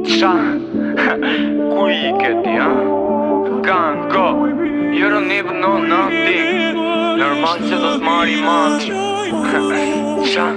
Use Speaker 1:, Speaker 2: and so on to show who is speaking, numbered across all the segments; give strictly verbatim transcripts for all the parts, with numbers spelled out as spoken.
Speaker 1: Qa, ku I ke ti, ha? Gango, you don't even know nothing. Normal që do t'mari mati. Qa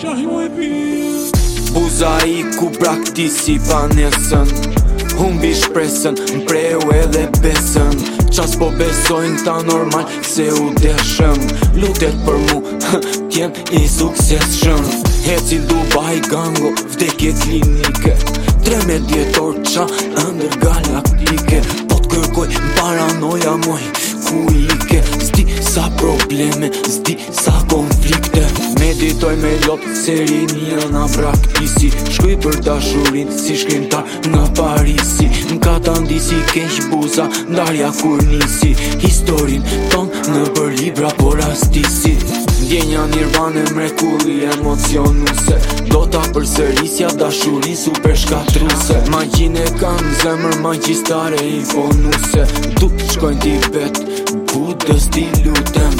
Speaker 2: Buza I ku praktisi pa nesën, humbi shpresën, mpreu edhe besën. Qas po besojnë ta normal se u deshëm, lutet për mu, t'jem I sukseshëm. Heci Dubai gango, vdekje klinike, tremet djetor qa ndër galaktike. Po t'kërkoj paranoja moj, ku ike, zdi sa probleme, zdi sa konflikte. Meditoj me lot, seri njëna praktisi, shkuj për dashurin si shkrimtar nga Parisi. N'ka ta ndisi keq buza, ndarja kur nisi, historin ton në për libra po rastisi. Ndjenja nirvane mrekulli emocionuse, do ta përsërisja dashurin super shkatruse. Magjin e kam zemër magjistare I fonuse, du shkojnë Tibet, Budës ti lutem.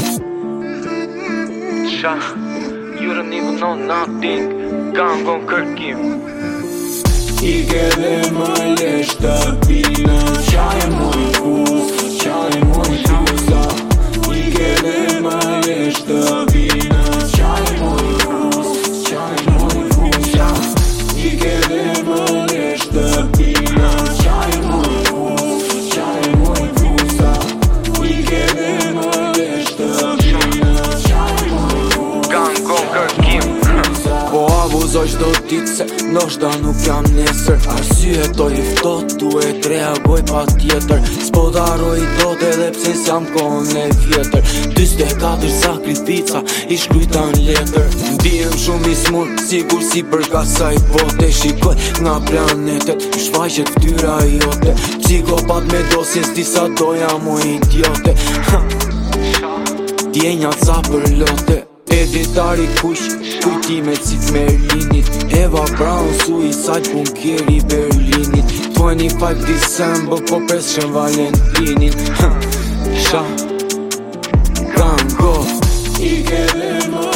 Speaker 1: Qa, you don't even know nothing. Gango kërkim
Speaker 2: Ike dhe më lesh të pina, qaj moj fuz, qaj moj fuza. Ike dhe më lesh të pina, qaj moj fuz, qaj moj fuza. Ike dhe më lesh të pina, qaj moj fuz, qaj moj fuza. Ike dhe më lesh të pina, qaj moj fuz.
Speaker 1: Gango kërkim
Speaker 2: Po abuzoj qdo dit se ndoshta nuk jam nesër, arsye to I ftot, tu e t'reagoj pa tjetër. S'po daroj dot edhe pse s'jam kohën e vjetër, dyzet e katër sakrifica I shkryta n'letër. Ndihem shumë I smur, sigur si për kasaj bote. Shikoj nga planetet, shfaqet ftyra jote. Psikopat me dosjen s'di sa doja mu idiote. Djenja ca për lote, editari kush, kujtimet si t'Merlinit. Eva Braun, Suicide, bunkieri Berlinit. twenty-five December, po preshen Valentinin. Qa, Gango Ike dhe më